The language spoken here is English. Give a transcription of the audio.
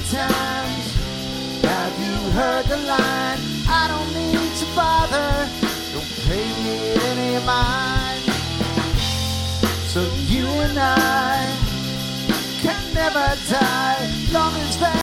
times have you heard the line, I don't need to bother, don't pay it any mind. So you and I can never die, long as that